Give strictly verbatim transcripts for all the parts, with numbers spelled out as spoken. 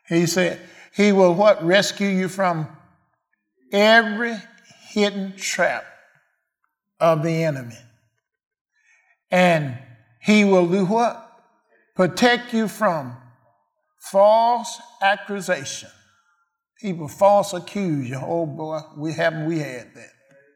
He said, he will what? Rescue you from every hidden trap of the enemy. And he will do what? Protect you from false accusation. People false accuse you. Oh boy, we haven't we had that.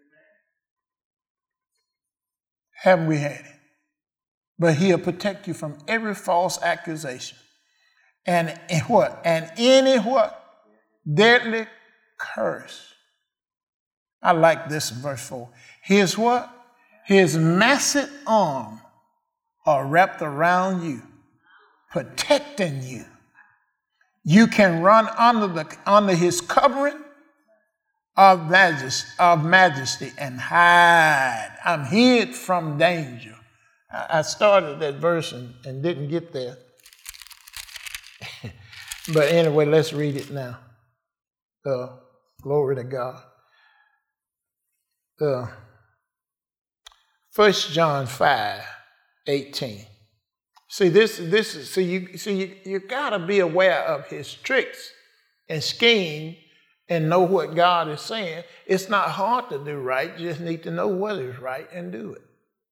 Haven't we had it? But he'll protect you from every false accusation. And, and what? And any what? Deadly curse. I like this in verse four. His what? His massive arm are wrapped around you, protecting you. You can run under the under his covering of majesty, of majesty and hide. I'm hid from danger. I started that verse and, and didn't get there. But anyway, let's read it now. Uh, glory to God. Uh, First John five eighteen. See, this this is see you see you, you gotta be aware of his tricks and scheme and know what God is saying. It's not hard to do right, you just need to know what is right and do it.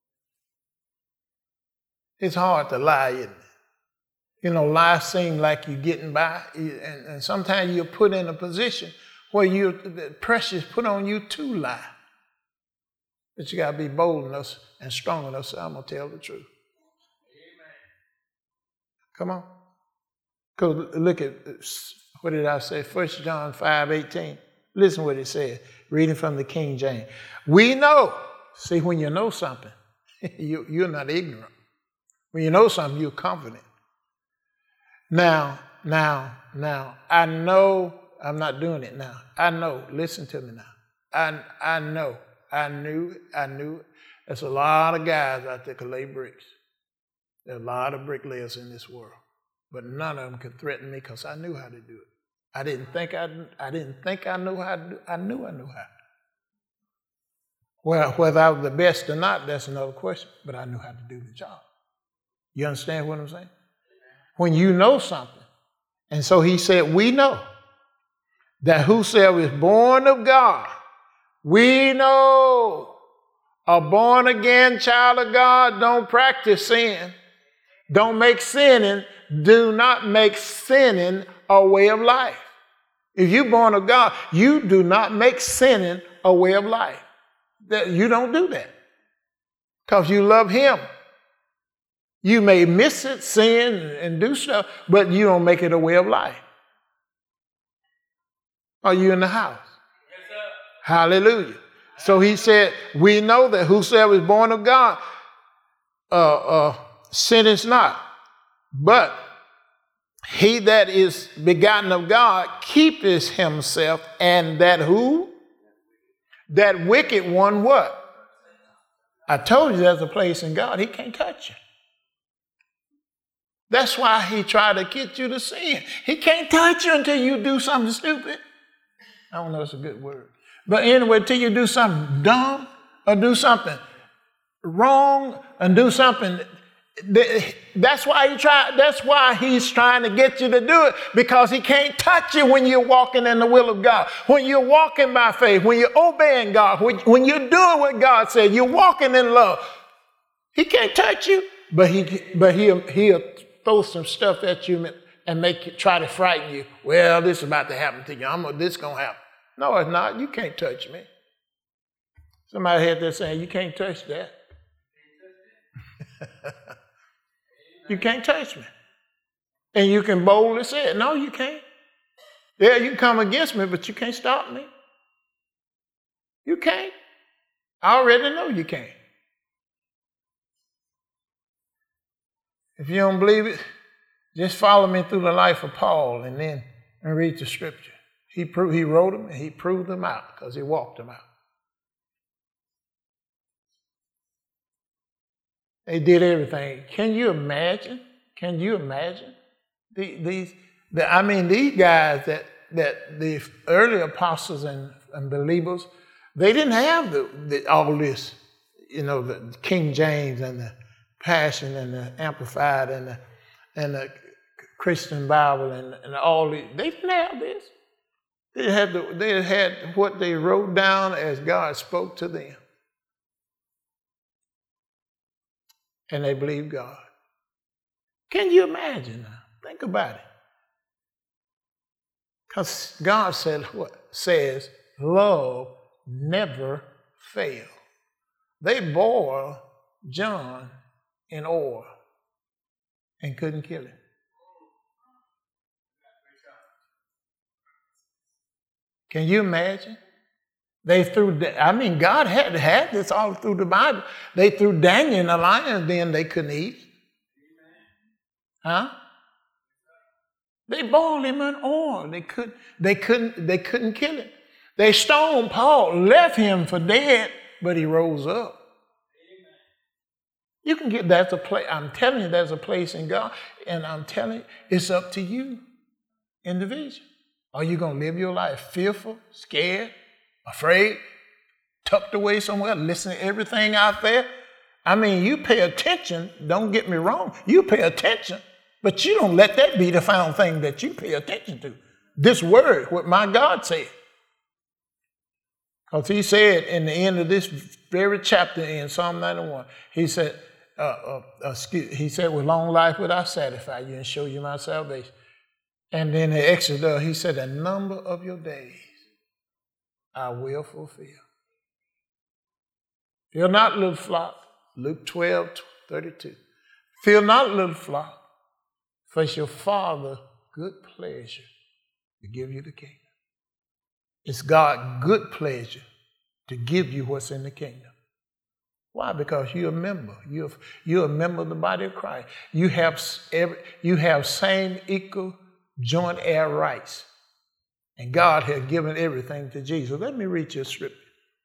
It's hard to lie, isn't it? You know, lies seem like you're getting by, and, and sometimes you're put in a position where you the pressure's put on you to lie. But you gotta be bold enough and strong enough, so I'm gonna tell the truth. Amen. Come on. Go look at, what did I say? First John five eighteen. Listen what it says, reading from the King James. We know, see, when you know something, you, you're not ignorant. When you know something, you're confident. Now, now, now, I know, I'm not doing it now. I know, listen to me now. I, I know, I knew it, I knew it. There's a lot of guys out there can lay bricks. There are a lot of bricklayers in this world. But none of them could threaten me because I knew how to do it. I didn't think I, I didn't think I knew how to do it. I knew I knew how. Well, whether I was the best or not, that's another question. But I knew how to do the job. You understand what I'm saying? When you know something. And so he said, we know that whosoever is born of God, we know a born again child of God don't practice sin. Don't make sinning. Do not make sinning a way of life. If you're born of God, you do not make sinning a way of life. That you don't do that because you love him. You may miss it, sin, and do stuff, but you don't make it a way of life. Are you in the house? Yes, sir. Hallelujah. So he said, we know that whosoever is born of God, uh, uh, sinneth not. But he that is begotten of God keepeth himself, and that who? That wicked one what? I told you there's a place in God, he can't touch you. That's why he tried to get you to sin. He can't touch you until you do something stupid. I don't know if it's a good word. But anyway, until you do something dumb or do something wrong and do something, that's why he tried, that's why he's trying to get you to do it, because he can't touch you when you're walking in the will of God. When you're walking by faith, when you're obeying God, when, when you're doing what God said, you're walking in love. He can't touch you, but he but he'll he'll throw some stuff at you and make you try to frighten you. Well, this is about to happen to you. I'm gonna, this is gonna happen. No, it's not. You can't touch me. Somebody had there saying, you can't touch that. You can't touch me. And you can boldly say it. No, you can't. Yeah, you can come against me, but you can't stop me. You can't. I already know you can't. If you don't believe it, just follow me through the life of Paul and then and read the scripture. He proved, he wrote them and he proved them out because he walked them out. They did everything. Can you imagine? Can you imagine? The, these, the, I mean, these guys that, that the early apostles and, and believers, they didn't have the, the, all this, you know, the King James and the Passion and the Amplified and the, and the Christian Bible and, and all these. They didn't have this. They had, the, they had what they wrote down as God spoke to them. And they believed God. Can you imagine now? Think about it. Because God said what? Says, love never fails. They boiled John in oil and couldn't kill him. Can you imagine? They threw, I mean, God had had this all through the Bible. They threw Daniel in the lion's den, they couldn't eat. Huh? They boiled him in oil. They couldn't, they couldn't, they couldn't kill him. They stoned Paul, left him for dead, but he rose up. You can get, that's a place, I'm telling you, there's a place in God, and I'm telling you, it's up to you, individual. Are you going to live your life fearful, scared, afraid, tucked away somewhere, listening to everything out there? I mean, you pay attention, don't get me wrong, you pay attention, but you don't let that be the final thing that you pay attention to. This word, what my God said. Because he said in the end of this very chapter in Psalm ninety-one, he said, uh, uh, excuse, he said, with long life will I satisfy you and show you my salvation. And then in Exodus, he said, the number of your days I will fulfill. Fear not, little flock. Luke twelve, thirty-two. Fear not, little flock, for it's your Father's good pleasure to give you the kingdom. It's God's good pleasure to give you what's in the kingdom. Why? Because you're a member. You're, you're a member of the body of Christ. You have, every, you have same equal joint heir rights. And God has given everything to Jesus. Let me read you a scripture.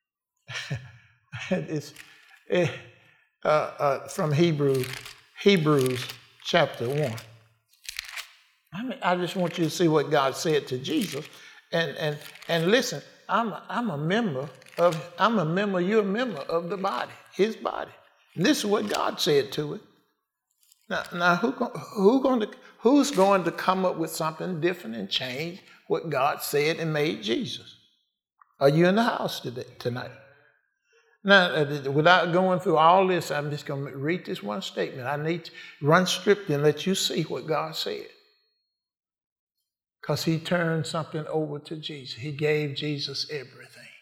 it's it, uh, uh, from Hebrews, Hebrews chapter one. I mean, I just want you to see what God said to Jesus. And and and listen, I'm a, I'm a member of, I'm a member, you're a member of the body, his body. And this is what God said to it. Now, now who, who going to, who's going to come up with something different and change what God said and made Jesus? Are you in the house today, tonight? Now, uh, without going through all this, I'm just going to read this one statement. I need to run stripped and let you see what God said. Because he turned something over to Jesus. He gave Jesus everything.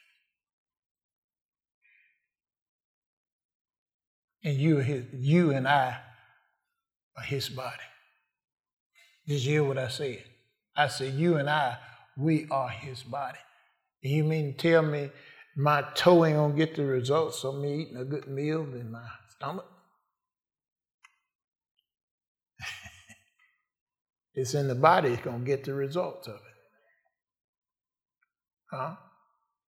And you, his, you and I are his body. Did you hear what I said? I said, you and I, we are his body. And you mean to tell me my toe ain't going to get the results of me eating a good meal in my stomach? It's in the body, it's going to get the results of it. Huh?